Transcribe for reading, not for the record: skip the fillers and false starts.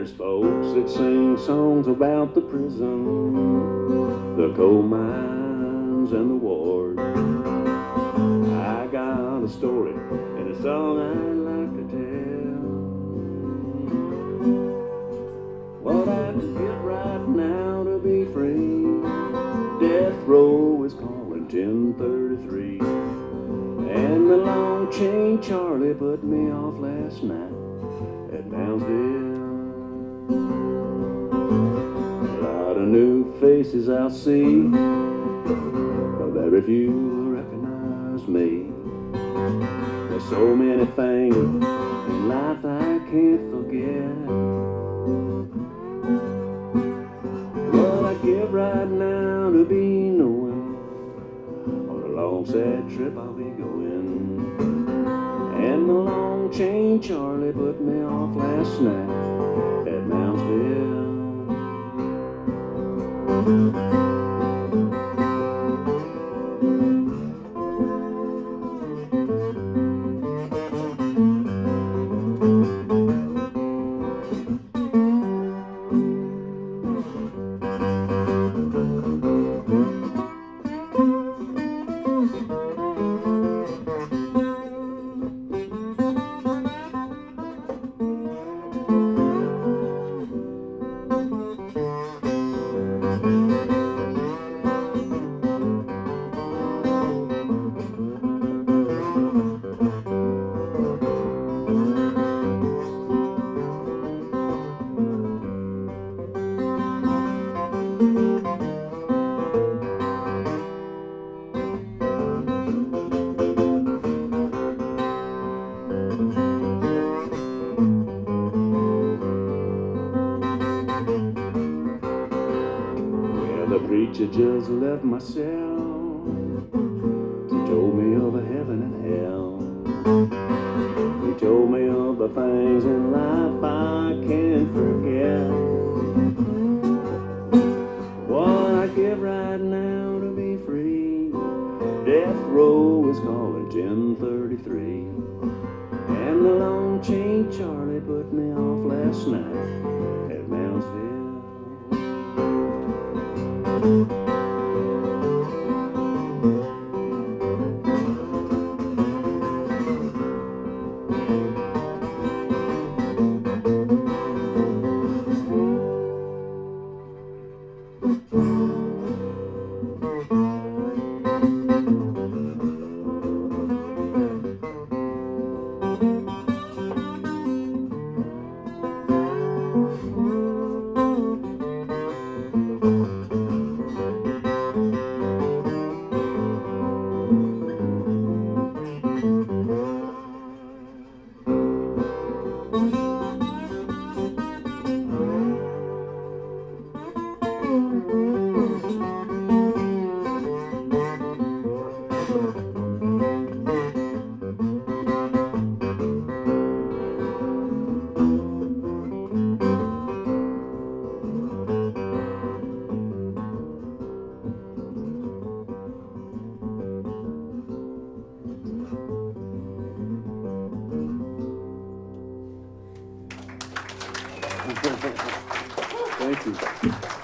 There's folks that sing songs about the prison, the coal mines, and the wars. I got a story and a song I'd like to tell. What I'd give right now to be free. Death row is calling 10:33, and the long chain Charlie put me off last night at Moundsville. A lot of new faces I'll see, but very few will recognize me. There's so many things in life I can't forget. What I'd give right now to be knowing on a long sad trip I'll be going. And the long chain Charlie put me off last night at Moundsville. The preacher just left my cell. He told me of a heaven and hell. He told me of the things in life I can't forget. What I'd give right now to be free. Death row is calling 10:33, and the long chain Charlie put me off last night at Moundsville. Thank you.